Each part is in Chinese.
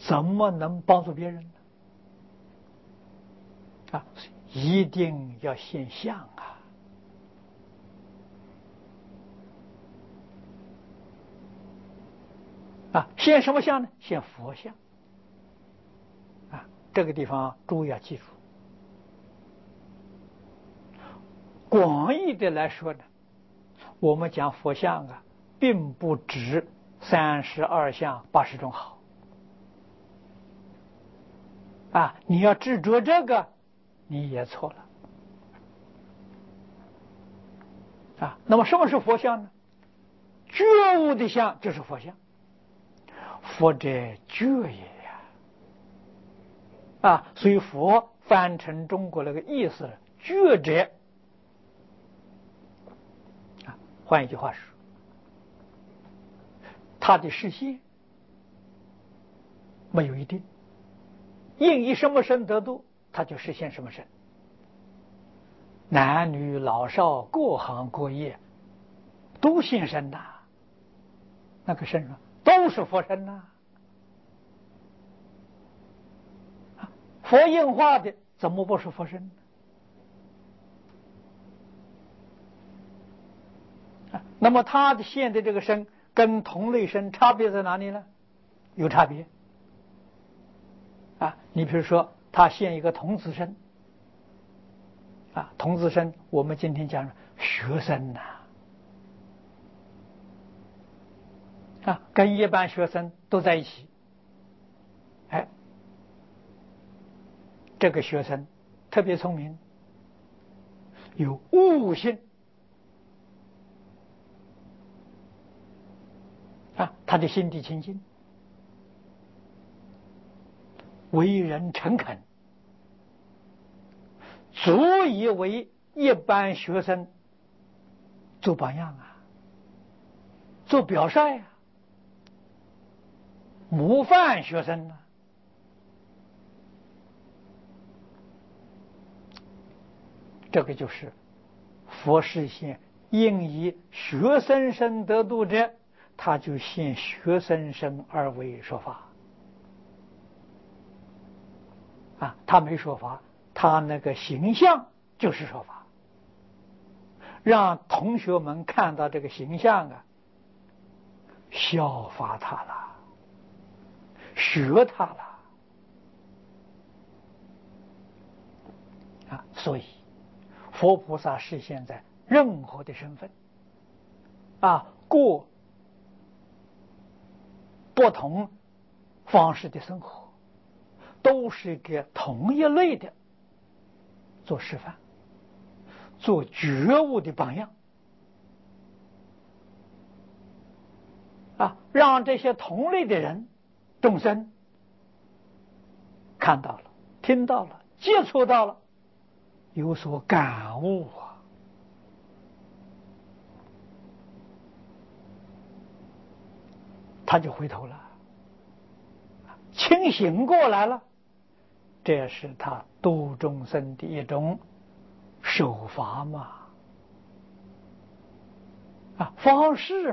怎么能帮助别人呢？一定要现相现什么相呢？现佛相这个地方诸位要记住。广义的来说呢，我们讲佛像并不止32相80种好你要执着这个，你也错了那么什么是佛像呢？觉悟的相就是佛像。佛者觉也所以佛翻成中国那个意思，觉者换一句话说，他的视线没有一定，应以什么身得度，他就实现什么身。男女老少各行各业都现身那个身上都是佛身佛应化的怎么不是佛身呢？那么他的现的这个身跟同类身差别在哪里呢？有差别你比如说他现一个童子身童子身我们今天讲学生跟一般学生都在一起这个学生特别聪明，有悟性他的心地清净，为人诚恳，足以为一般学生做榜样做表率模范学生这个就是佛示现应以学生身得度者，他就现学生身而为说法他没说法，他那个形象就是说法，让同学们看到这个形象效法他了，学他了所以佛菩萨示现在任何的身份过不同方式的生活，都是给同一类的做示范，做觉悟的榜样让这些同类的人众生看到了，听到了，接触到了，有所感悟他就回头了，清醒过来了，这是他度众生的一种手法方式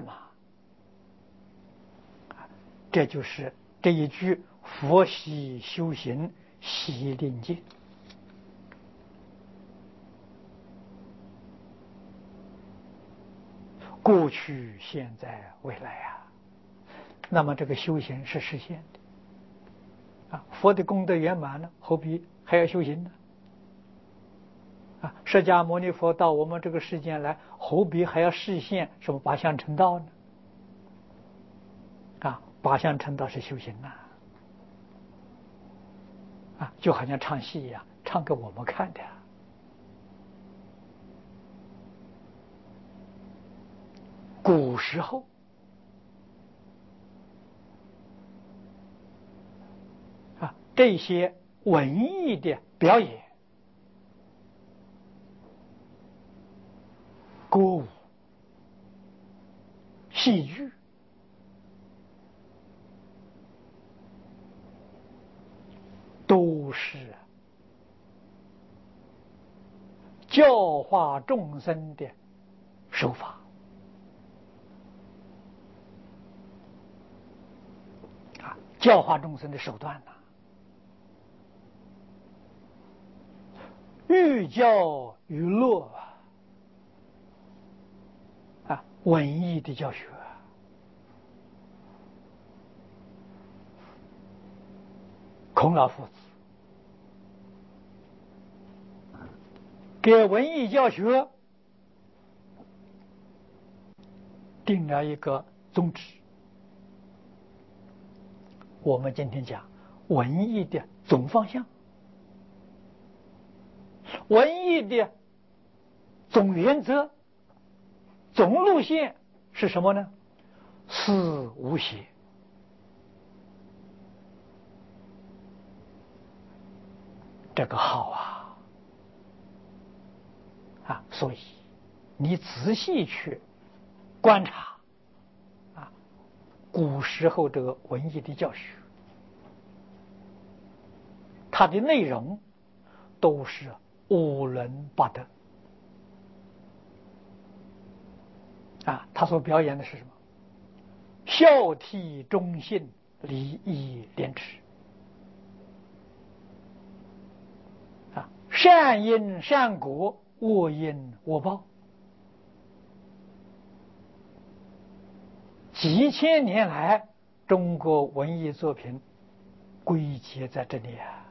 这就是这一句佛系修行习令戒。过去现在未来那么这个修行是实现的佛的功德圆满了，何必还要修行呢？释迦牟尼佛到我们这个世间来，何必还要示现什么八相成道呢？八相成道是修行就好像唱戏一样，唱给我们看的古时候这些文艺的表演，歌舞、戏剧，都是教化众生的手法教化众生的手段呐。寓教于乐啊，文艺的教学。孔老夫子给文艺教学定了一个宗旨。我们今天讲文艺的总方向，文艺的总原则、总路线是什么呢？思无邪。这个好啊，所以你仔细去观察啊，古时候这个文艺的教学，它的内容都是五伦八德啊，他所表演的是什么？孝悌忠信礼义廉耻啊，善因善果，恶因恶报。几千年来，中国文艺作品归结在这里啊，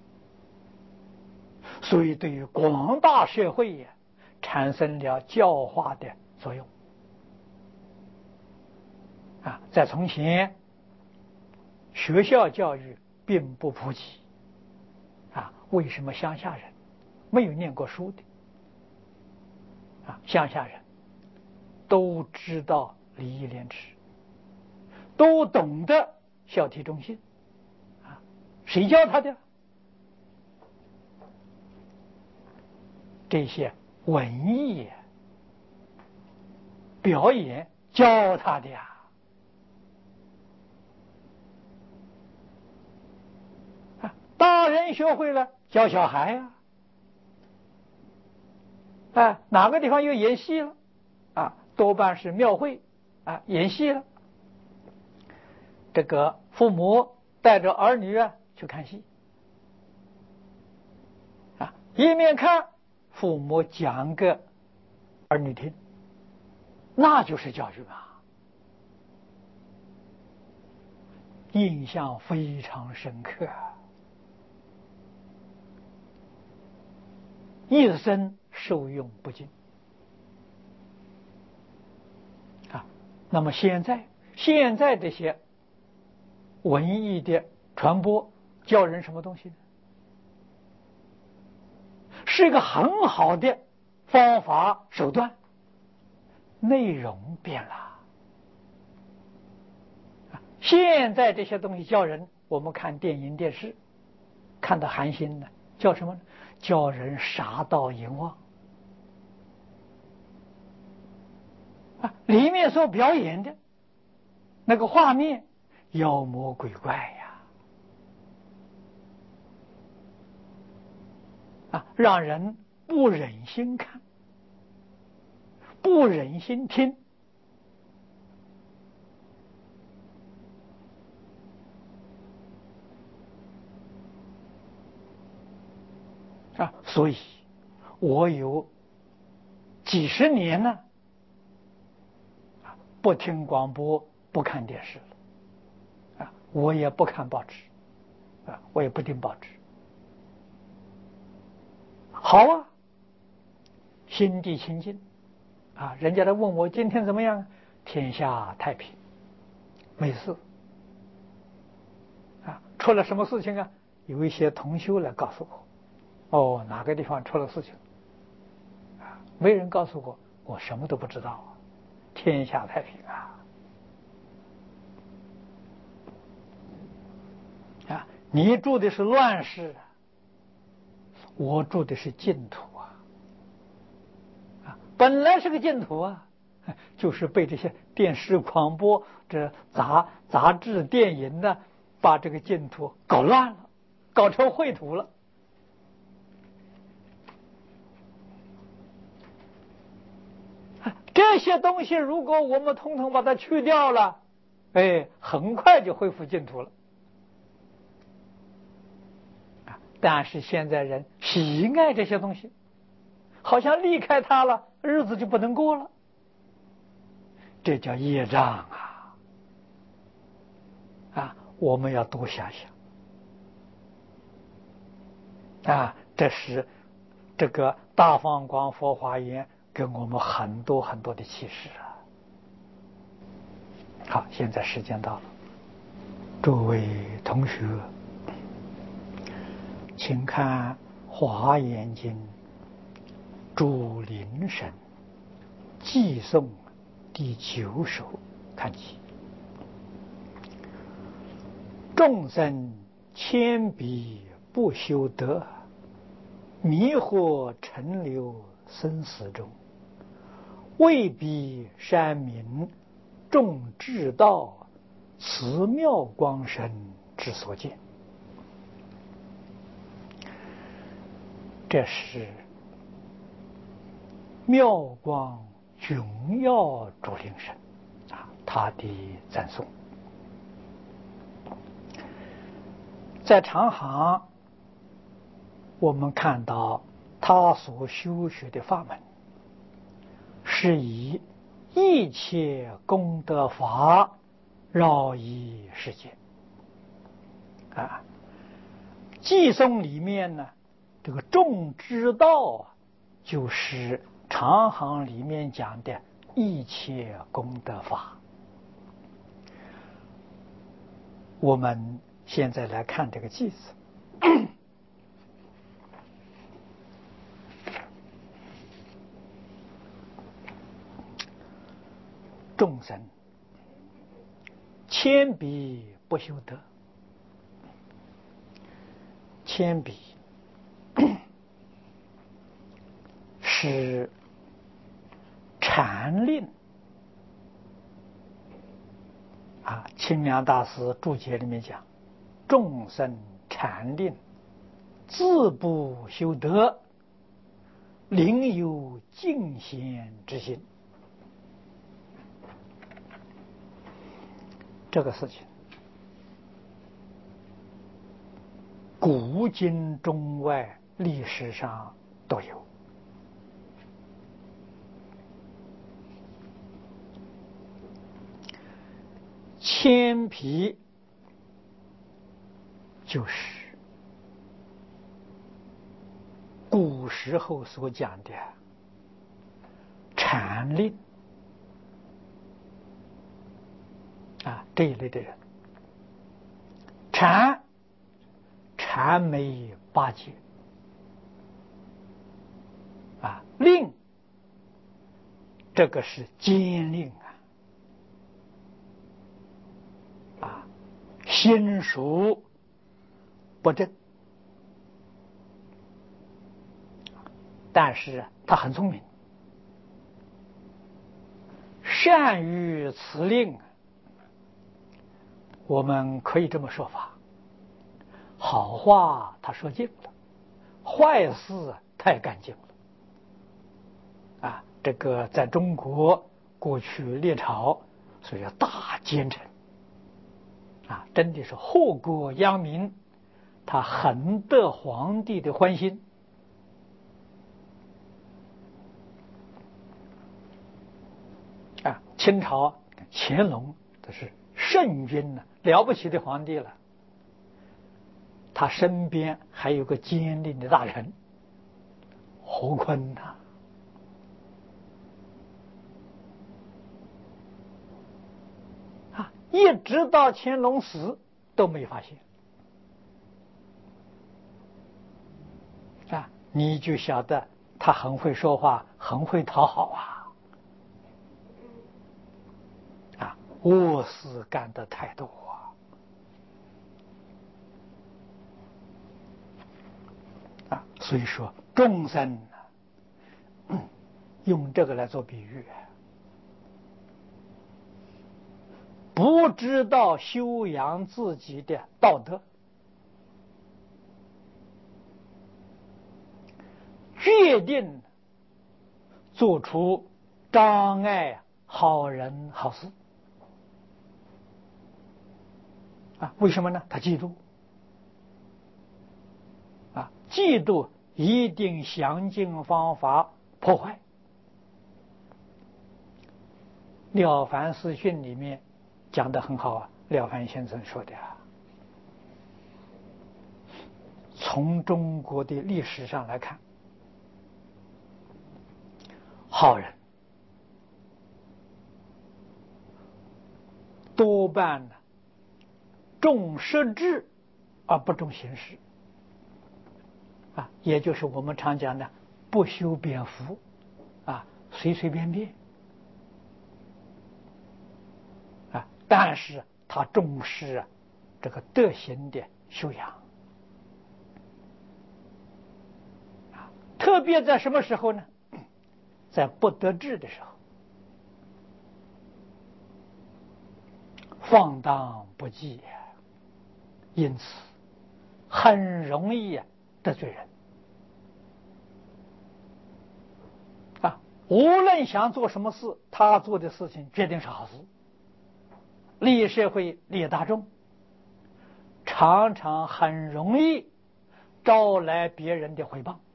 所以对于广大社会产生了教化的作用啊。在从前，学校教育并不普及啊，为什么乡下人没有念过书的啊？乡下人都知道礼义廉耻，都懂得孝悌忠信啊，谁教他的？这些文艺表演教他的呀。大人学会了教小孩呀。哪个地方有演戏了啊？多半是庙会啊，演戏了。这个父母带着儿女去看戏啊，一面看父母讲给儿女听，那就是教育嘛，印象非常深刻，一生受用不尽啊。那么现在这些文艺的传播教人什么东西呢？是一个很好的方法手段，内容变了。现在这些东西教人，我们看电影电视看得寒心的，叫什么呢？教人杀盗淫妄啊！里面所表演的那个画面妖魔鬼怪呀，让人不忍心看，不忍心听啊！所以我有几十年呢，不听广播，不看电视了我也不看报纸我也不听报纸。好啊，心地清净人家来问我今天怎么样？天下太平，没事出了什么事情有一些同修来告诉我，哪个地方出了事情没人告诉我，我什么都不知道天下太平你住的是乱世我住的是净土本来是个净土就是被这些电视广播这杂志电影呢把这个净土搞乱了，搞成秽土了这些东西如果我们统统把它去掉了很快就恢复净土了但是现在人喜爱这些东西，好像离开它了，日子就不能过了。这叫业障啊！我们要多想想这是这个大放光佛华严给我们很多很多的启示好，现在时间到了，诸位同学，请看《华严经》主灵神寄颂第9首看起。众生千彼不修德，迷惑沉流生死中，未必山民众至道，慈妙光身之所见。这是妙光荣耀主灵神他的赞颂。在长行我们看到他所修学的法门是以一切功德法饶益世间寄颂里面呢，这个众之道就是长行里面讲的一切功德法。我们现在来看这个句子众生千彼不修德，千彼是禅令清凉大师注解里面讲，众生禅令自不修德，宁有敬贤之心。这个事情古今中外历史上都有。千毗就是古时候所讲的禅令这一类的人。禅没八戒令这个是监令心术不正，但是他很聪明，善于辞令。我们可以这么说法，好话他说尽了，坏事他也干净了这个在中国过去列朝所以叫大奸臣真的是祸国殃民，他很得皇帝的欢心清朝乾隆这是圣君了不起的皇帝了，他身边还有个监令的大臣侯坤一直到乾隆死都没发现你就晓得他很会说话，很会讨好恶事干得太多所以说众生用这个来做比喻，不知道修养自己的道德，决定做出障碍好人好事为什么呢？他嫉妒嫉妒一定想尽方法破坏。《了凡四训》里面讲得很好啊，了凡先生说的啊，从中国的历史上来看，好人多半呢重实质而不重形式啊，也就是我们常讲的不修边幅啊，随随便便啊，但是他重视这个德行的修养啊，特别在什么时候呢？在不得志的时候，放荡不羁，因此很容易得罪人啊。无论想做什么事，他做的事情决定是好事，利益社会，利益大众，常常很容易招来别人的回报。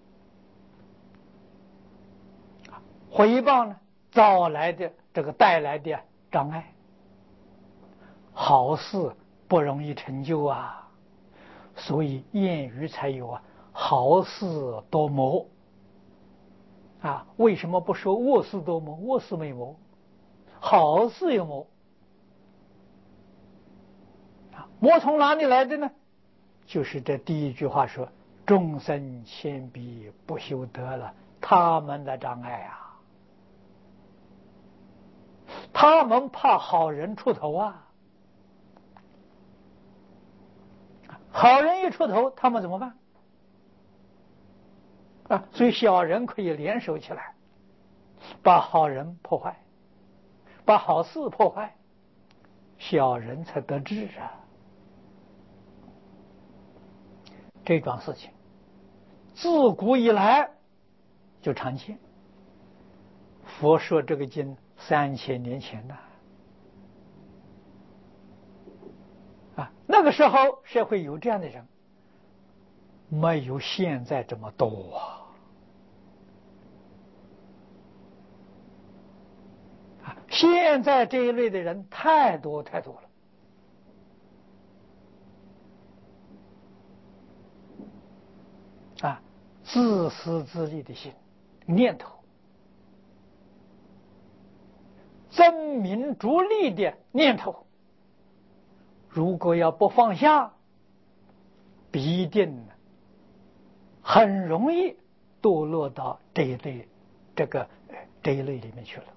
回报呢，带来的障碍，好事不容易成就啊。所以谚语才有啊，好事多磨啊。为什么不说恶事多磨？恶事没磨，好事有磨啊。磨从哪里来的呢？就是这第一句话说：众生千彼不修德了，他们的障碍啊。他们怕好人出头啊，好人一出头，他们怎么办啊？所以小人可以联手起来，把好人破坏，把好事破坏，小人才得志啊。这桩事情自古以来就常见。佛说这个经3000年前呢，啊，那个时候社会有这样的人，没有现在这么多啊。现在这一类的人太多太多了啊，自私自利的心念头，争名逐利的念头，如果要不放下，必定很容易堕落到这一类里面去了，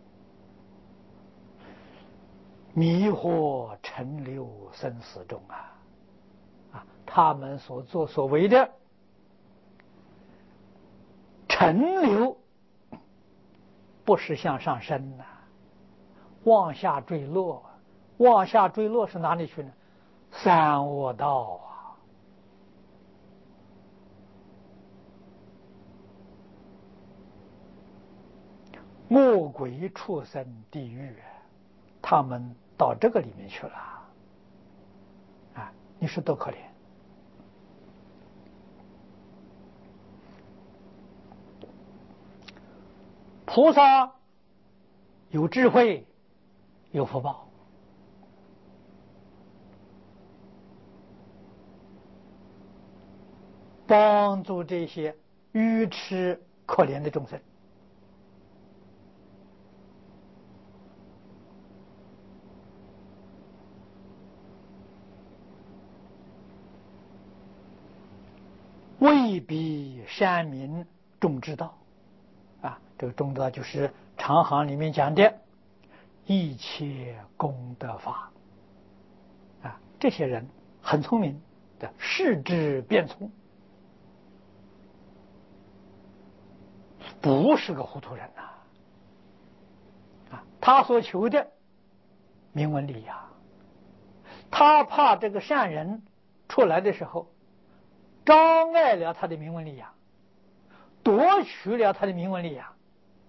迷惑沉流生死中啊！他们所作所为的沉流，不是向上升往下坠落。往下坠落是哪里去呢？三恶道啊！恶鬼畜生地狱，他们到这个里面去了啊！你说多可怜！菩萨有智慧，有福报，帮助这些愚痴可怜的众生。未必善民众之道啊，这个众之道就是长行里面讲的一切功德法啊。这些人很聪明的，识之变聪，不是个糊涂人啊。他所求的名闻利养，他怕这个善人出来的时候障碍了他的名闻利养，夺取了他的名闻利养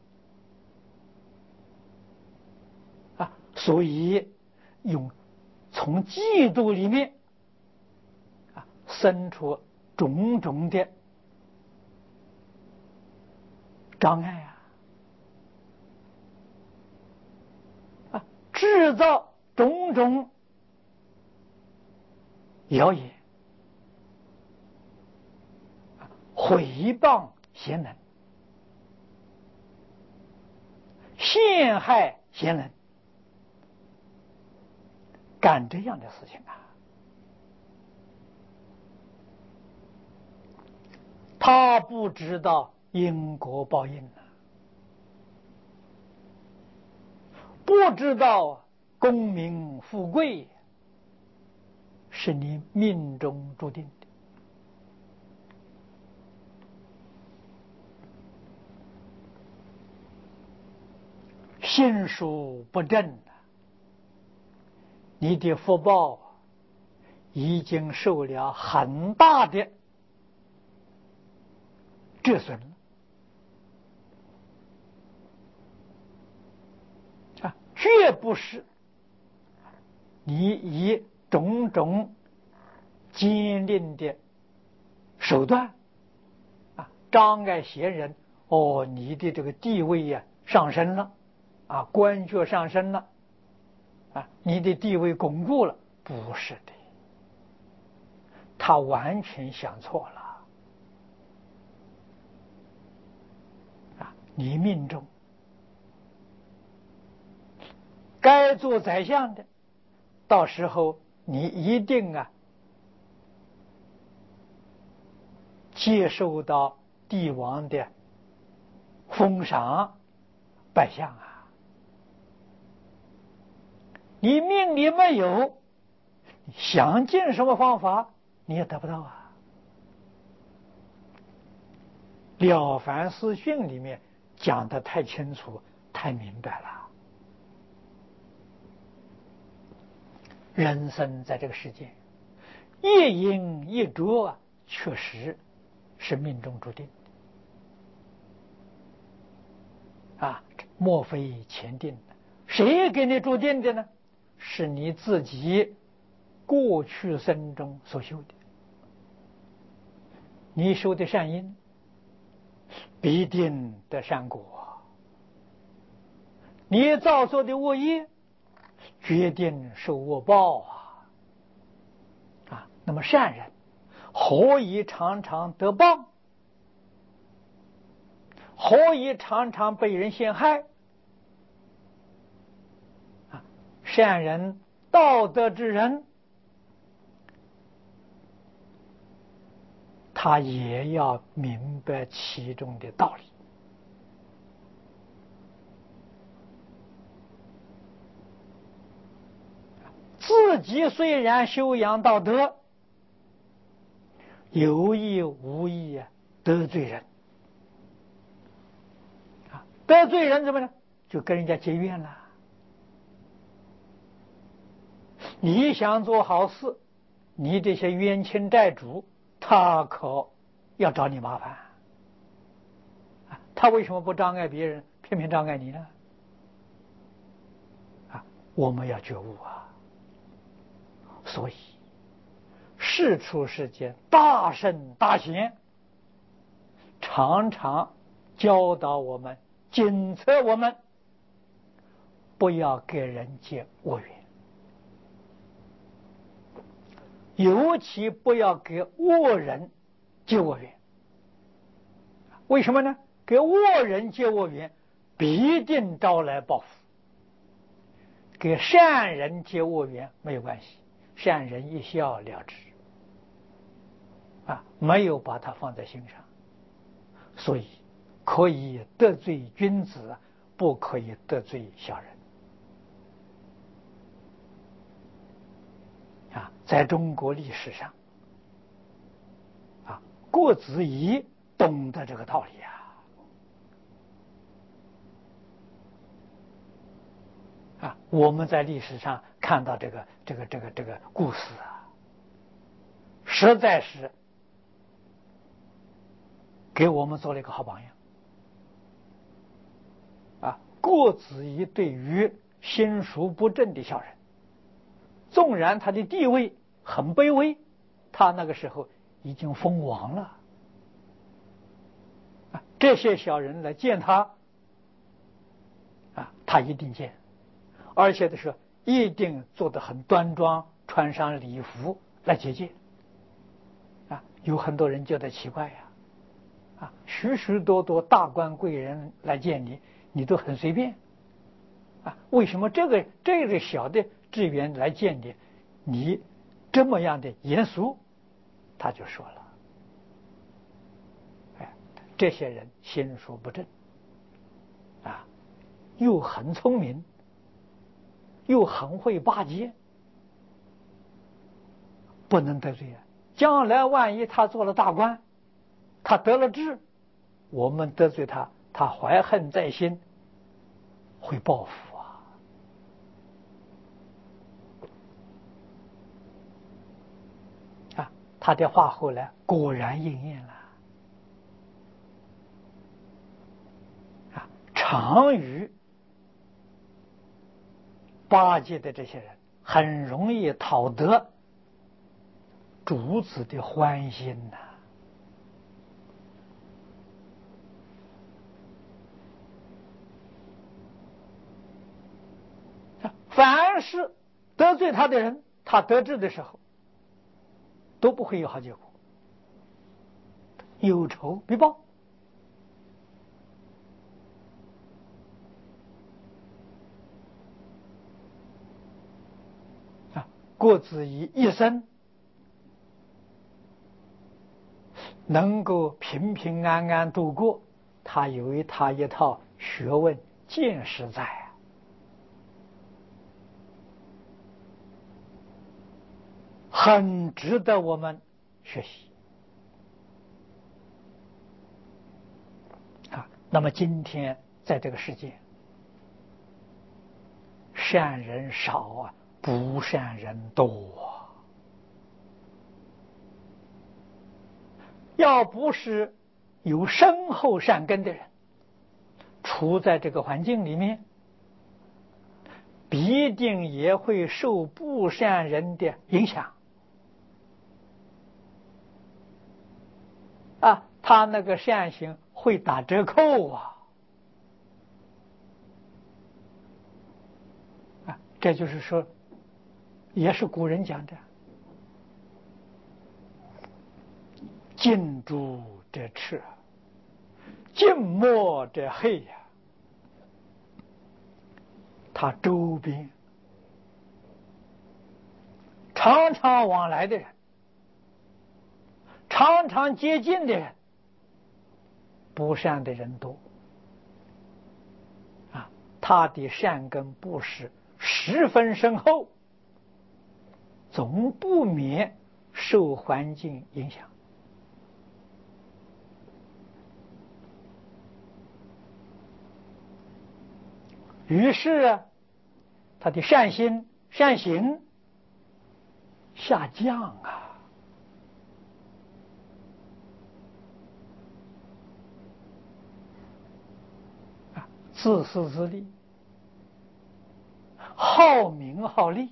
啊，所以从嫉妒里面生出种种的障碍制造种种谣言，毁谤贤能，陷害贤人，干这样的事情他不知道因果报应不知道功名富贵是你命中注定的。心术不正，你的福报已经受了很大的折损了绝不是你以种种坚定的手段障碍贤人你的这个地位上升了官爵上升了你的地位巩固了，不是的，他完全想错了你命中该做宰相的，到时候你一定接受到帝王的封赏拜相你命里没有，想尽什么方法你也得不到了凡四训里面讲得太清楚太明白了，人生在这个世界一饮一啄确实是命中注定莫非前定的，谁给你注定的呢？是你自己过去生中所修的，你修的善因必定得善果，你造作的恶业决定受恶报那么善人何以常常得报，何以常常被人陷害善人道德之人他也要明白其中的道理自己虽然修养道德，有意无意得罪人得罪人怎么呢？就跟人家结怨了。你想做好事，你这些冤亲债主他可要找你麻烦他为什么不障碍别人，偏偏障碍你呢？我们要觉悟所以世出世间大圣大贤常常教导我们，警策我们不要给人结恶缘，尤其不要给恶人结恶缘。为什么呢？给恶人结恶缘必定招来报复，给善人结恶缘没有关系，善人一笑了之没有把它放在心上。所以可以得罪君子，不可以得罪小人在中国历史上郭子仪懂得这个道理我们在历史上看到这个故事实在是给我们做了一个好榜样郭子仪对于心术不正的小人，纵然他的地位很卑微，他那个时候已经封王了。这些小人来见他，他一定见，而且的是一定做得很端庄，穿上礼服来接见。有很多人觉得奇怪许许多多大官贵人来见你，你都很随便为什么这个小的职员来见你，你这么样的严肃？他就说了，这些人心术不正又很聪明，又很会巴结，不能得罪将来万一他做了大官，他得了志，我们得罪他，他怀恨在心，会报复他的话后来果然应验了常与巴结的这些人很容易讨得主子的欢心凡是得罪他的人，他得志的时候都不会有好结果，有仇必报郭子仪一生能够平平安安度过，他有他一套学问见识在很值得我们学习那么今天在这个世界，善人少不善人多要不是有深厚善根的人处在这个环境里面，必定也会受不善人的影响他那个善行会打折扣这就是说，也是古人讲的近朱者赤，近墨者黑他周边常常往来的人，常常接近的人，不善的人多他的善根布施十分深厚，总不免受环境影响于是他的善心善行下降自私自利，好名好利，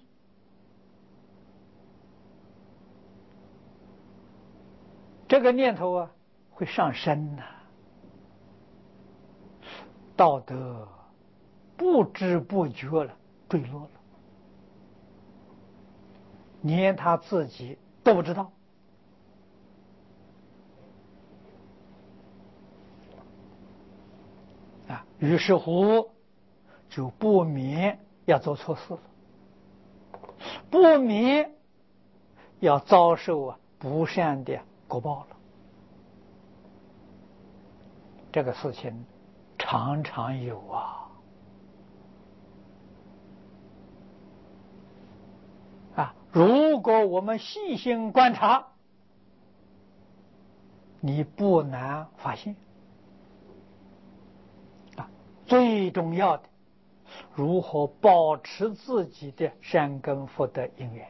这个念头会上升道德不知不觉了坠落了，连他自己都不知道于是乎就不免要做错事了，不免要遭受不善的果报了。这个事情常常有如果我们细心观察，你不难发现最重要的，如何保持自己的善根福德因缘，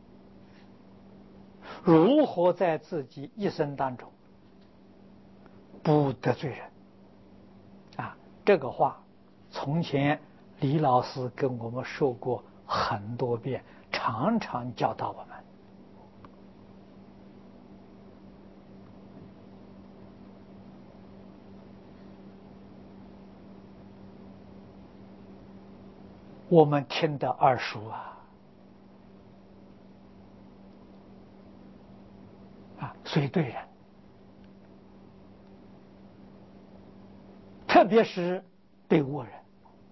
如何在自己一生当中不得罪人这个话从前李老师跟我们说过很多遍，常常教导我们我们听得耳熟随对人，特别是对恶人。